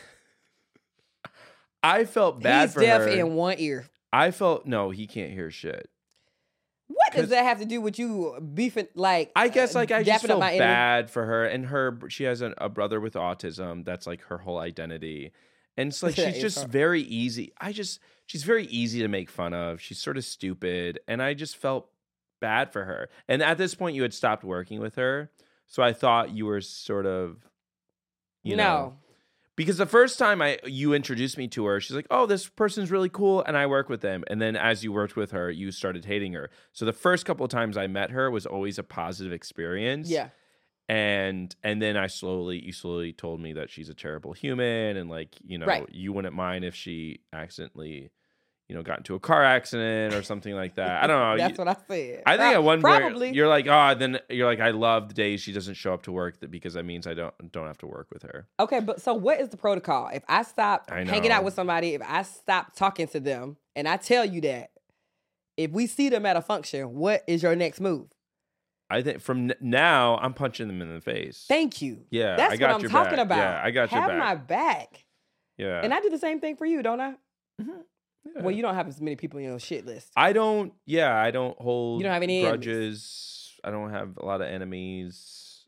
bad He's for deaf her. in one ear. I felt no, he can't hear shit. What does that have to do with you beefing? Like, I guess like I just dapping up felt my enemy? bad for her, and she has a brother with autism. That's like her whole identity, and it's like That she's is just hard. very easy. She's very easy to make fun of. She's sort of stupid, and I just felt bad for her. And at this point, you had stopped working with her, so I thought you were sort of, you know. Because the first time you introduced me to her, she's like, oh, this person's really cool, and I work with them. And then as you worked with her, you started hating her. So the first couple of times I met her was always a positive experience. Yeah. And then you slowly told me that she's a terrible human, and like, you know, Right. you wouldn't mind if she accidentally, you know, got into a car accident or something like that. I don't know. That's what I said. I think at one probably. point you're like, oh, then you're like, I love the days she doesn't show up to work because that means I don't have to work with her. Okay, but so what is the protocol? If I stop I hanging know. out with somebody, if I stop talking to them, and I tell you that, if we see them at a function, what is your next move? I think from now, I'm punching them in the face. Thank you. Yeah, That's I got what I'm your talking back. about. Yeah, I got your Have back. my back. Yeah. And I do the same thing for you, don't I? Yeah. Well, you don't have as many people in your shit list. I don't hold You don't have any grudges. I don't have a lot of enemies.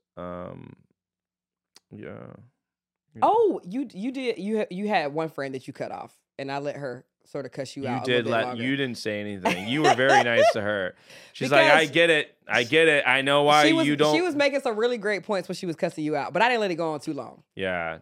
Yeah. Oh, you did. You had one friend that you cut off, and I let her sort of cuss you out. You didn't say anything. You were very nice to her. She's like, I get it. I know why you don't. She was making some really great points when she was cussing you out, but I didn't let it go on too long. Yeah.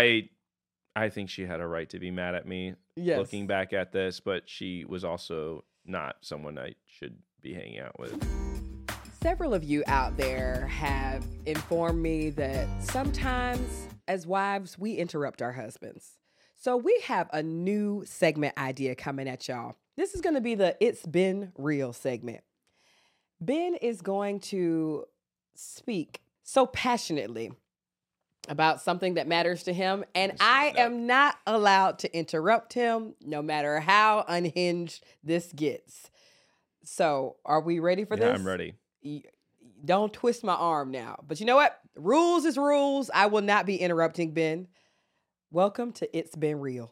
I think she had a right to be mad at me looking back at this, but she was also not someone I should be hanging out with. Several of you out there have informed me that sometimes as wives, we interrupt our husbands. So we have a new segment idea coming at y'all. This is going to be the It's Been Real segment. Ben is going to speak so passionately about something that matters to him, and I am not allowed to interrupt him, no matter how unhinged this gets. So, are we ready for this? Yeah, I'm ready. Don't twist my arm now. But you know what? Rules is rules. I will not be interrupting Ben. Welcome to It's Been Real.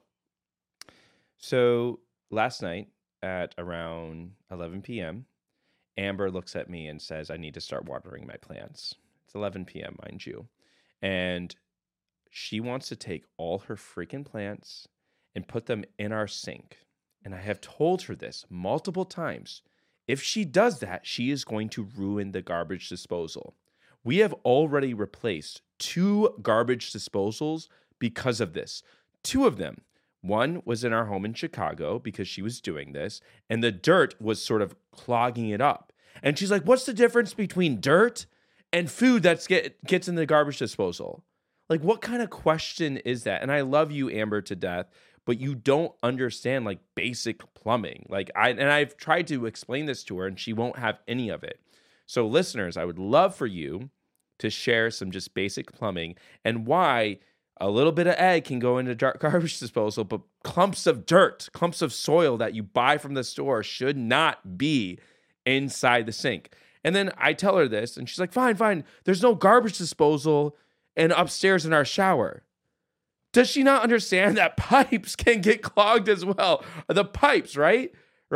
So, last night at around 11 p.m., Amber looks at me and says, I need to start watering my plants. It's 11 p.m., mind you. And she wants to take all her freaking plants and put them in our sink. And I have told her this multiple times. If she does that, she is going to ruin the garbage disposal. We have already replaced 2 garbage disposals because of this. 2 of them. One was in our home in Chicago because she was doing this, and the dirt was sort of clogging it up. And she's like, what's the difference between dirt and food that gets in the garbage disposal? Like, what kind of question is that? And I love you, Amber, to death, but you don't understand like basic plumbing. I've tried to explain this to her and she won't have any of it. So listeners, I would love for you to share some just basic plumbing and why a little bit of egg can go into garbage disposal, but clumps of dirt, clumps of soil that you buy from the store should not be inside the sink. And then I tell her this, and she's like, fine. There's no garbage disposal and upstairs in our shower. Does she not understand that pipes can get clogged as well? The pipes, right?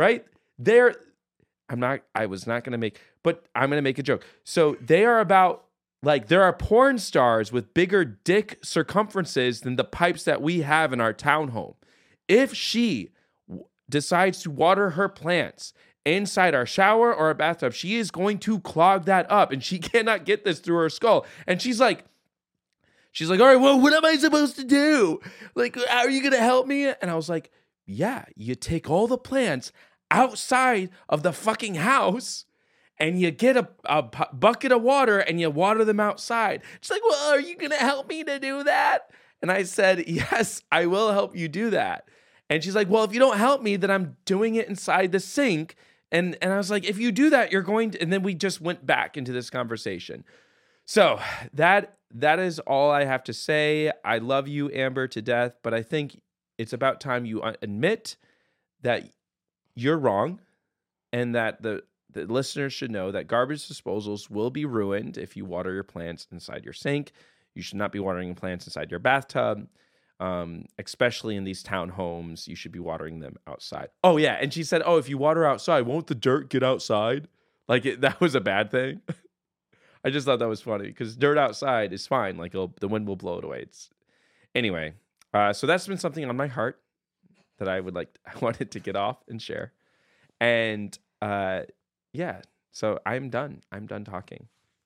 I'm going to make a joke. So they are about, like, there are porn stars with bigger dick circumferences than the pipes that we have in our townhome. If she decides to water her plants inside our shower or our bathtub, she is going to clog that up, and she cannot get this through her skull. And she's like, all right, well, what am I supposed to do? Like, are you going to help me? And I was like, yeah, you take all the plants outside of the fucking house and you get a bucket of water and you water them outside. She's like, well, are you going to help me to do that? And I said, yes, I will help you do that. And she's like, well, if you don't help me, then I'm doing it inside the sink. And I was like, if you do that, you're going to, and then we just went back into this conversation. So that is all I have to say. I love you, Amber, to death, but I think it's about time you admit that you're wrong and that the listeners should know that garbage disposals will be ruined if you water your plants inside your sink. You should not be watering your plants inside your bathtub. Especially in these townhomes, you should be watering them outside. Oh, yeah. And she said, oh, if you water outside, won't the dirt get outside? Like, that was a bad thing. I just thought that was funny because dirt outside is fine. Like, the wind will blow it away. Anyway, so that's been something on my heart that I wanted to get off and share. And yeah, so I'm done. I'm done talking.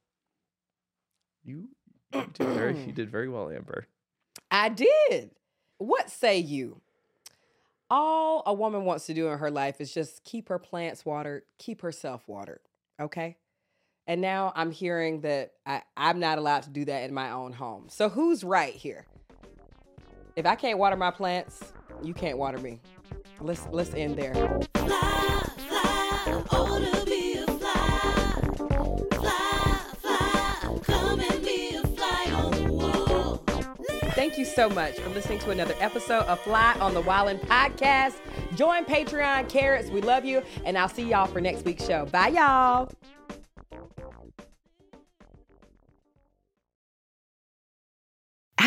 You did very well, Amber. I did. What say you? All a woman wants to do in her life is just keep her plants watered, keep herself watered. Okay? And now I'm hearing that I'm not allowed to do that in my own home. So who's right here? If I can't water my plants, you can't water me. Let's end there. Fly, fly, oh, to be a fly. Fly, fly, come and be a fly on the wall. Thank you so much for listening to another episode of Fly on the Wildin' Podcast. Join Patreon, Carrots. We love you. And I'll see y'all for next week's show. Bye, y'all.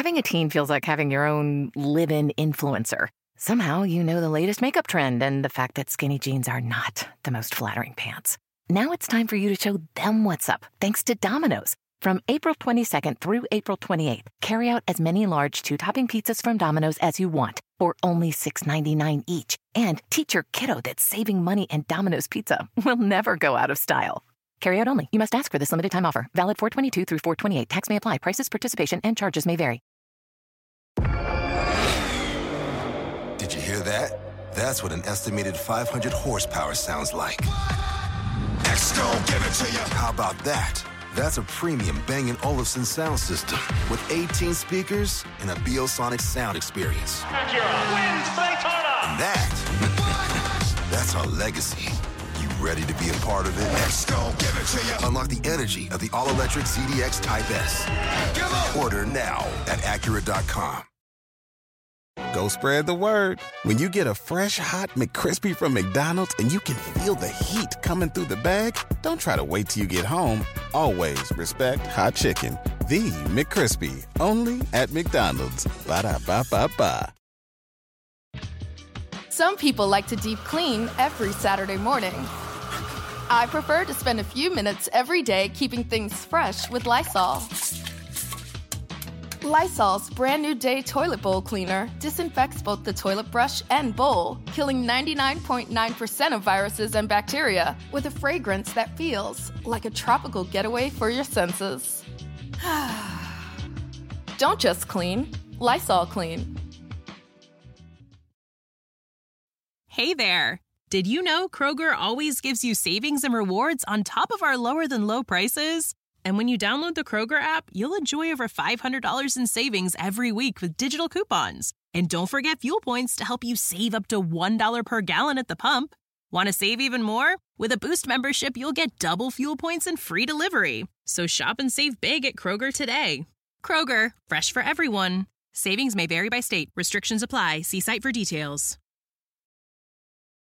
Having a teen feels like having your own live-in influencer. Somehow you know the latest makeup trend and the fact that skinny jeans are not the most flattering pants. Now it's time for you to show them what's up, thanks to Domino's. From April 22nd through April 28th, carry out as many large 2-topping pizzas from Domino's as you want for only $6.99 each. And teach your kiddo that saving money and Domino's Pizza will never go out of style. Carry out only. You must ask for this limited time offer. Valid 4/22 through 4/28. Tax may apply. Prices, participation, and charges may vary. Did you hear that? That's what an estimated 500 horsepower sounds like. Next, don't give it to you. How about that? That's a premium Bang & Olufsen sound system with 18 speakers and a Biosonic sound experience. Acura wins Daytona. And that's our legacy. You ready to be a part of it? Next, don't give it to you. Unlock the energy of the all-electric ZDX Type S. Order now at Acura.com. Go spread the word. When you get a fresh, hot McCrispy from McDonald's and you can feel the heat coming through the bag, don't try to wait till you get home. Always respect hot chicken. The McCrispy, only at McDonald's. Ba-da-ba-ba-ba. Some people like to deep clean every Saturday morning. I prefer to spend a few minutes every day keeping things fresh with Lysol. Lysol's brand new Day toilet bowl cleaner disinfects both the toilet brush and bowl, killing 99.9% of viruses and bacteria with a fragrance that feels like a tropical getaway for your senses. Don't just clean, Lysol clean. Hey there! Did you know Kroger always gives you savings and rewards on top of our lower-than-low prices? And when you download the Kroger app, you'll enjoy over $500 in savings every week with digital coupons. And don't forget fuel points to help you save up to $1 per gallon at the pump. Want to save even more? With a Boost membership, you'll get double fuel points and free delivery. So shop and save big at Kroger today. Kroger, fresh for everyone. Savings may vary by state. Restrictions apply. See site for details.